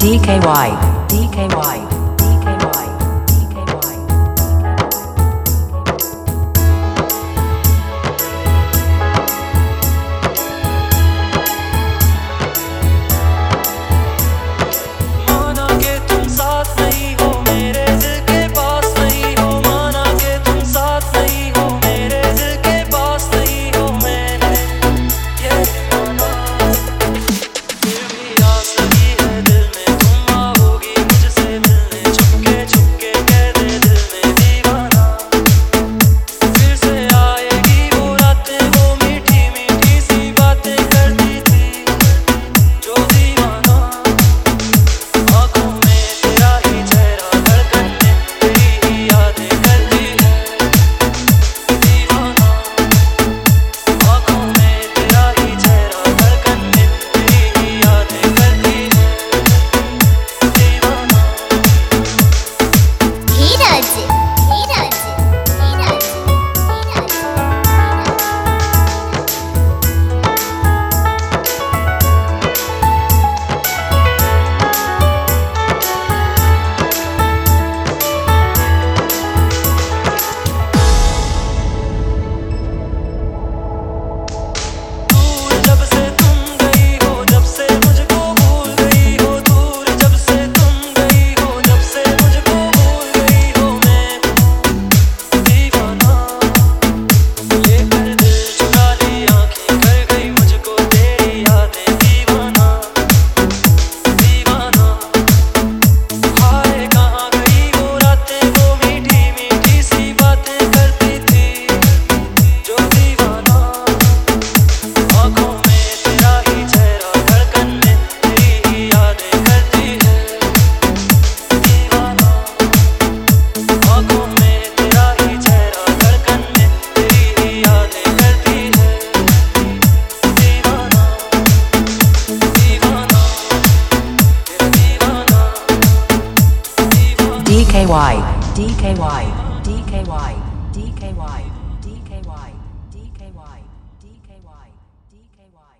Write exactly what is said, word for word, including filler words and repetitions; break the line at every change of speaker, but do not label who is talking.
D K Y, D K Y, D K Y, D K Y.
माना के तुम साथ नहीं हो मेरे दिल के पास नहीं हो, माना के तुम साथ नहीं हो मेरे दिल के पास नहीं हो, मैंने ये माना फिर भी आस लगी है दिल में तुम आओगी मुझसे मिलने, चुपके चुपके कह दे दिल में दीवाना फिर से आएगी वो रातें, वो मीठी मीठी सी बातें करती थी जो दीवाना आँखों में तेरा ही चेहरा, धड़कन में तेरी ही यादें करती है दीवाना आँखों में तेरा ही चेहरा, धड़कन में तेरी ही यादें करती है दीवाना।
धीरज धीरज धीरज
दूर जब से तुम गई हो, जब से मुझको भूल गई हो, दूर जब से तुम गई हो, जब से मुझको भूल गई हो, मैं दीवाना लेकर दिल चुरा ली आँखें कर गई मुझको तेरी यादें दीवाना दीवाना हाय कहाँ गई वो रातें, वो मीठी मीठी सी बातें करती थी जो दीवाना आँखों में तेरा ही चेहरा, धड़कन में तेरी ही यादें करती है दीवाना आँखों में तेरा ही चेहरा, धड़कन में तेरी ही यादें करती है दीवाना दीवाना तेरा दीवाना दीवाना।
D K Y, D K Y, D K Y, D K Y, D K Y, D K Y, D K Y, D K Y.